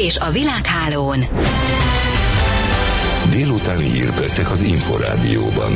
és a világhálón. Délutáni hírpercek az Inforádióban.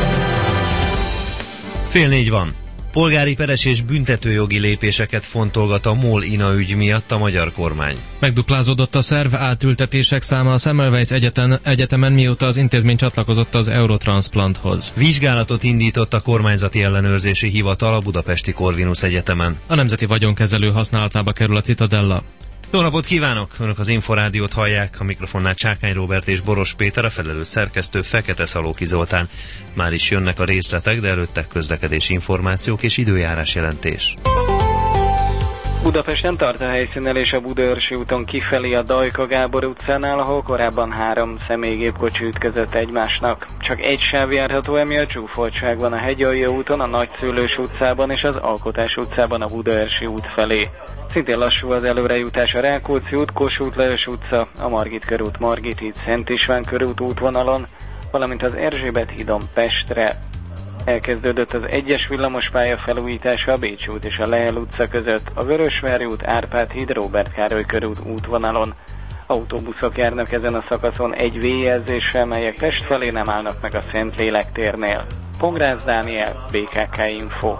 3:30 van. Polgári peres és büntetőjogi lépéseket fontolgat a MOL-INA ügy miatt a magyar kormány. Megduplázódott a szerv átültetések száma a Semmelweis Egyetemen, mióta az intézmény csatlakozott az Eurotransplanthoz. Vizsgálatot indított a kormányzati ellenőrzési hivatal a budapesti Corvinus Egyetemen. A nemzeti vagyonkezelő használatába kerül a Citadella. Jó napot kívánok! Önök az Inforádiót hallják, a mikrofonnál Csákány Róbert és Boros Péter, a felelős szerkesztő Fekete Szalóki Zoltán. Már is jönnek a részletek, de előtte közlekedési információk és időjárás jelentés. Budapesten tart a helyszínelés a Budaörsi úton kifelé a Dajka Gábor utcánál, ahol korábban 3 személygépkocsi ütközött egymásnak. Csak egy sáv járható, emiatt zsúfoltság van a Hegyalja úton, a Nagyszőlős utcában és az Alkotás utcában a Budaörsi út felé. Szintén lassú az előrejutás a Rákóczi út, Kossuth Lajos utca, a Margit körút, Margit híd, Szent István körút útvonalon, valamint az Erzsébet hídon Pestre. Elkezdődött az 1-es villamospálya felújítása a Bécsi út és a Lehel utca között, a Vörösvári út, Árpád híd, Róbert Károly körút útvonalon. Autóbuszok járnak ezen a szakaszon egy V-jelzéssel, melyek Pest felé nem állnak meg a Szentlélek térnél. Pongrász Dániel, BKK Info.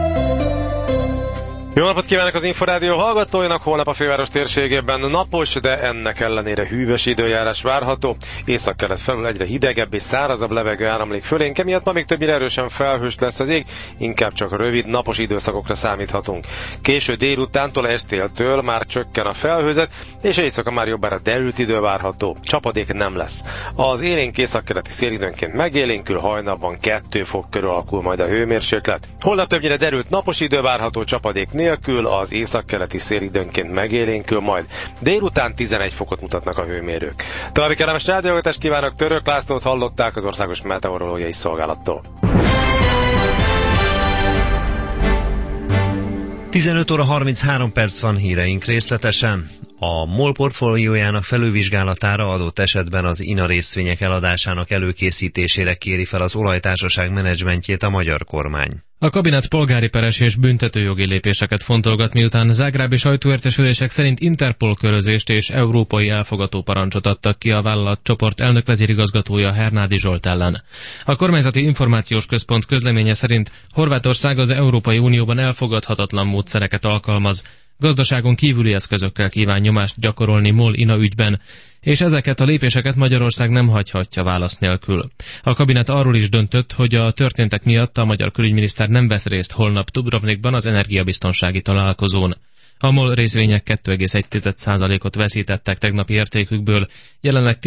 Jó napot kívánok az Inforádió hallgatóinak! Holnap a főváros térségében napos, de ennek ellenére hűvös időjárás várható. Északkelet felül egyre hidegebb és szárazabb levegő áramlik fölénk, emiatt ma még többnyire erősen felhős lesz az ég, inkább csak rövid, napos időszakokra számíthatunk. Késő délutántól, estéltől már csökken a felhőzet, és éjszaka már jobbára derült idő várható. Csapadék nem lesz. Az élénk északkeleti szél időnként megélénkül, hajnalban 2 fok körül alakul majd a hőmérséklet. Holnap többnyire derült napos idő várható, csapadék nélkül, az északkeleti szél időnként megélénkül, majd délután 11 fokot mutatnak a hőmérők. További kellemes rádióhallgatást kívánok, Török Lászlót hallották az Országos Meteorológiai Szolgálattól. 15 óra 33 perc van, híreink részletesen. A MOL portfóliójának felülvizsgálatára, adott esetben az INA részvények eladásának előkészítésére kéri fel az olajtársaság menedzsmentjét a magyar kormány. A kabinet polgári peres és büntetőjogi lépéseket fontolgat, miután zágrábi sajtóértesülések szerint Interpol körözést és európai elfogató parancsot adtak ki a vállalatcsoport elnök vezérigazgatója Hernádi Zsolt ellen. A kormányzati információs központ közleménye szerint Horvátország az Európai Unióban elfogadhatatlan módszereket alkalmaz, gazdaságon kívüli eszközökkel kíván nyomást gyakorolni MOL-INA ügyben, és ezeket a lépéseket Magyarország nem hagyhatja válasz nélkül. A kabinet arról is döntött, hogy a történtek miatt a magyar külügyminiszter nem vesz részt holnap Dubrovnikban az energiabiztonsági találkozón. A MOL részvények 2,1%-ot veszítettek tegnapi értékükből, jelenleg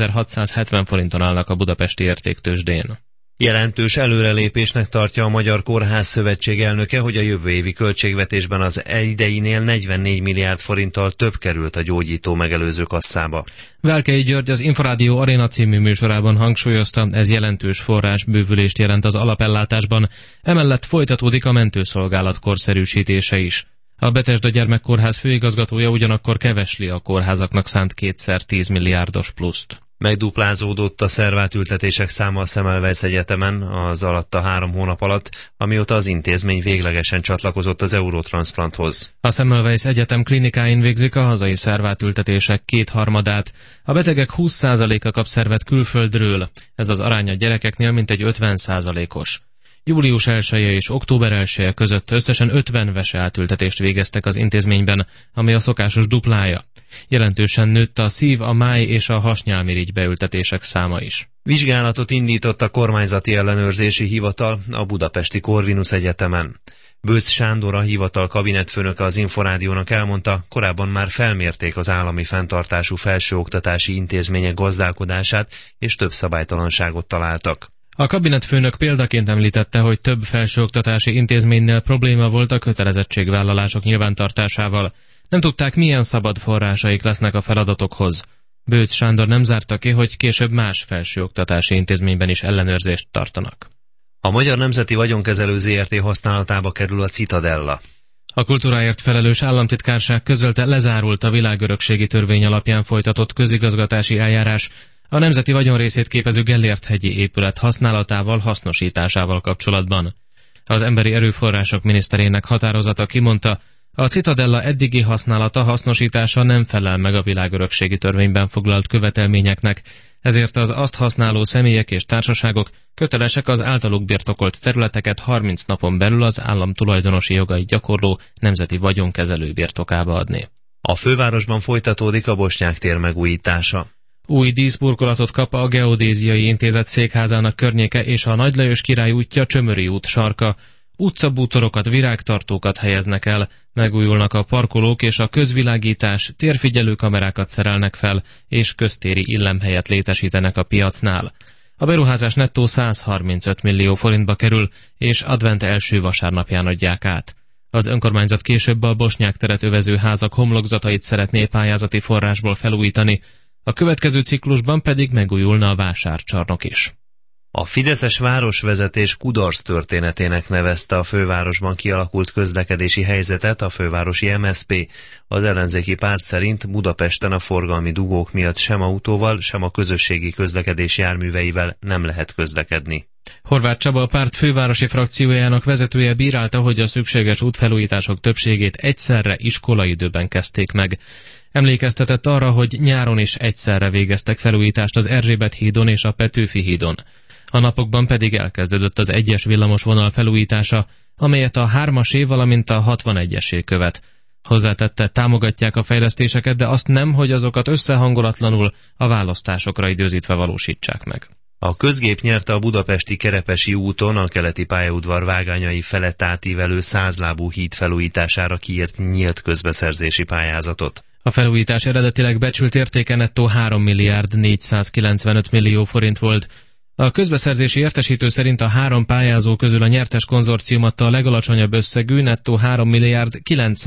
15.670 forinton állnak a budapesti értéktőzsdén. Jelentős előrelépésnek tartja a Magyar Kórház Szövetség elnöke, hogy a jövő évi költségvetésben az ideinél 44 milliárd forinttal több került a gyógyító megelőző kasszába. Velkei György az Inforádió Aréna című műsorában hangsúlyozta, ez jelentős forrásbővülést jelent az alapellátásban, emellett folytatódik a mentőszolgálat korszerűsítése is. A Betesda Gyermekkórház főigazgatója ugyanakkor kevesli a kórházaknak szánt 2x10 milliárdos pluszt. Megduplázódott a szervátültetések száma a Semmelweis Egyetemen az alatt a 3 hónap alatt, amióta az intézmény véglegesen csatlakozott az Eurotransplanthoz. A Semmelweis Egyetem klinikáin végzik a hazai szervátültetések 2/3-át. A betegek 20%-a kap szervet külföldről, ez az arány a gyerekeknél mintegy 50%-os. Július 1-e és október 1-e között összesen 50 veseátültetést végeztek az intézményben, ami a szokásos duplája. Jelentősen nőtt a szív-, a máj- és a hasnyálmirigy beültetések száma is. Vizsgálatot indított a kormányzati ellenőrzési hivatal a budapesti Corvinus Egyetemen. Bőc Sándor, a hivatal kabinetfőnöke az Inforádiónak elmondta, korábban már felmérték az állami fenntartású felsőoktatási intézmények gazdálkodását, és több szabálytalanságot találtak. A kabinetfőnök példaként említette, hogy több felsőoktatási intézménynél probléma volt a kötelezettségvállalások nyilvántartásával. Nem tudták, milyen szabad forrásaik lesznek a feladatokhoz. Bőc Sándor nem zárta ki, hogy később más felsőoktatási intézményben is ellenőrzést tartanak. A Magyar Nemzeti Vagyonkezelő Zrt. Használatába kerül a Citadella. A kultúráért felelős államtitkárság közölte, lezárult a világörökségi törvény alapján folytatott közigazgatási eljárás a nemzeti vagyonrészét képező Gellért-hegyi épület használatával, hasznosításával kapcsolatban. Az Emberi Erőforrások miniszterének határozata kimondta, A Citadella eddigi használata, hasznosítása nem felel meg a világörökségi törvényben foglalt követelményeknek, ezért az azt használó személyek és társaságok kötelesek az általuk birtokolt területeket 30 napon belül az állam tulajdonosi jogait gyakorló nemzeti vagyonkezelő birtokába adni. A fővárosban folytatódik a Bosnyák tér megújítása. Új díszburkolatot kap a Geodéziai Intézet székházának környéke és a Nagy Lajos Király útja Csömöri út sarka. Utcabútorokat, virágtartókat helyeznek el, megújulnak a parkolók és a közvilágítás, térfigyelő kamerákat szerelnek fel, és köztéri illemhelyet létesítenek a piacnál. A beruházás nettó 135 millió forintba kerül, és advent első vasárnapján adják át. Az önkormányzat később a Bosnyák teret övező házak homlokzatait szeretné pályázati forrásból felújítani, a következő ciklusban pedig megújulna a vásárcsarnok is. A fideszes városvezetés kudarc történetének nevezte a fővárosban kialakult közlekedési helyzetet a fővárosi MSZP. Az ellenzéki párt szerint Budapesten a forgalmi dugók miatt sem autóval, sem a közösségi közlekedés járműveivel nem lehet közlekedni. Horváth Csaba, a párt fővárosi frakciójának vezetője bírálta, hogy a szükséges útfelújítások többségét egyszerre iskolaidőben kezdték meg. Emlékeztetett arra, hogy nyáron is egyszerre végeztek felújítást az Erzsébet hídon és a Petőfi hídon. A napokban pedig elkezdődött az 1-es villamosvonal felújítása, amelyet a 3-asé, valamint a 61-esé követ. Hozzátette, támogatják a fejlesztéseket, de azt nem, hogy azokat összehangolatlanul a választásokra időzítve valósítsák meg. A közgép nyerte a budapesti Kerepesi úton a keleti pályaudvar vágányai felett átívelő 100 lábú híd felújítására kiírt nyílt közbeszerzési pályázatot. A felújítás eredetileg becsült értéke nettó 3 milliárd 495 millió forint volt. A közbeszerzési értesítő szerint a 3 pályázó közül a nyertes konzorcium adta a legalacsonyabb összegű nettó 3 milliárd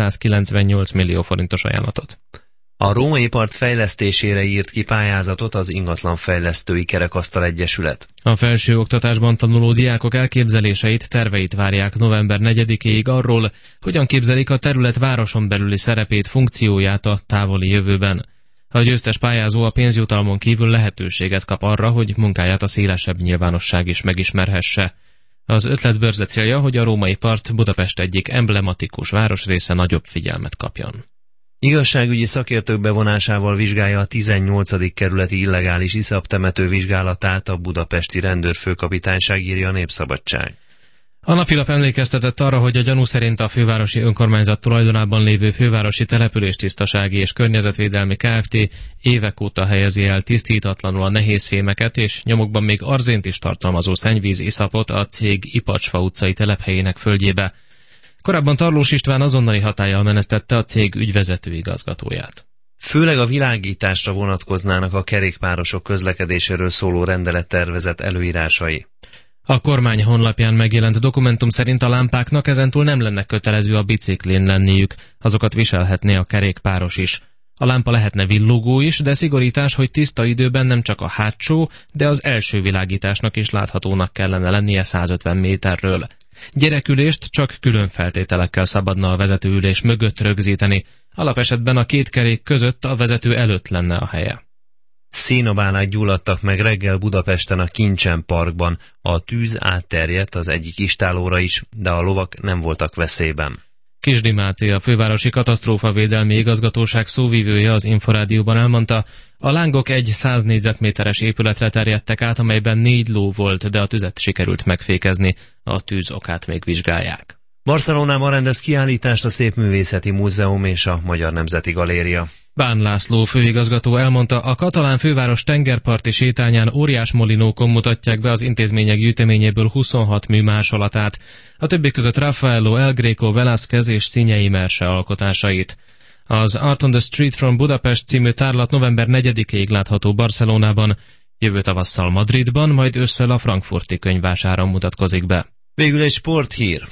998 millió forintos ajánlatot. A római part fejlesztésére írt ki pályázatot az Ingatlanfejlesztői Kerekasztal Egyesület. A felsőoktatásban tanuló diákok elképzeléseit, terveit várják november 4-éig arról, hogyan képzelik a terület városon belüli szerepét, funkcióját a távoli jövőben. A győztes pályázó a pénzjutalmon kívül lehetőséget kap arra, hogy munkáját a szélesebb nyilvánosság is megismerhesse. Az ötletbörze célja, hogy a római part Budapest egyik emblematikus városrésze nagyobb figyelmet kapjon. Igazságügyi szakértők bevonásával vizsgálja a 18. kerületi illegális iszaptemető vizsgálatát a budapesti rendőrfőkapitányság, írja a Népszabadság. A napilap emlékeztetett arra, hogy a gyanú szerint a fővárosi önkormányzat tulajdonában lévő fővárosi településtisztasági és környezetvédelmi Kft. Évek óta helyezi el tisztítatlanul a nehézfémeket és nyomokban még arzént is tartalmazó szennyvíz iszapot a cég Ipacsfa utcai telephelyének földjébe. Korábban Tarlós István azonnali hatállyal menesztette a cég ügyvezető igazgatóját. Főleg a világításra vonatkoznának a kerékpárosok közlekedéséről szóló rendelettervezet előírásai. A kormány honlapján megjelent dokumentum szerint a lámpáknak ezentúl nem lenne kötelező a biciklin lenniük, azokat viselhetné a kerékpáros is. A lámpa lehetne villogó is, de szigorítás, hogy tiszta időben nem csak a hátsó, de az első világításnak is láthatónak kellene lennie 150 méterről. Gyerekülést csak külön feltételekkel szabadna a vezetőülés mögött rögzíteni, alapesetben a 2 kerék között a vezető előtt lenne a helye. Szénabálák gyulladtak meg reggel Budapesten a Kincsen parkban, a tűz átterjedt az egyik istállóra is, de a lovak nem voltak veszélyben. Kisdi Máté, a fővárosi katasztrófavédelmi igazgatóság szóvivője az Inforádióban elmondta, a lángok egy 100 négyzetméteres épületre terjedtek át, amelyben 4 ló volt, de a tüzet sikerült megfékezni, a tűz okát még vizsgálják. Barcelonában rendez kiállítást a Szépművészeti Múzeum és a Magyar Nemzeti Galéria. Bán László főigazgató elmondta, a katalán főváros tengerparti sétányán óriás molinókon mutatják be az intézmények gyűjteményéből 26 mű másolatát, a többi között Raffaello, El Greco, Velázquez és Szinyei Merse alkotásait. Az Art on the Street from Budapest című tárlat november 4-ig látható Barcelonában, jövő tavasszal Madridban, majd ősszel a frankfurti könyvvásáron mutatkozik be. Végül egy sporthír.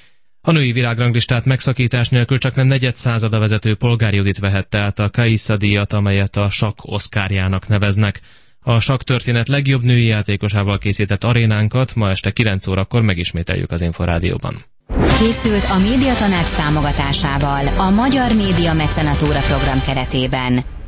A női világranglistát megszakítás nélkül csaknem negyed százada vezető Polgár Judit vehette át a Kaissa díjat, amelyet a sakk oszkárjának neveznek. A sakktörténet legjobb női játékosával készített arénánkat ma este 9 órakor megismételjük az Inforádióban. Készült a Médiatanács támogatásával a Magyar Média Mecenatúra program keretében.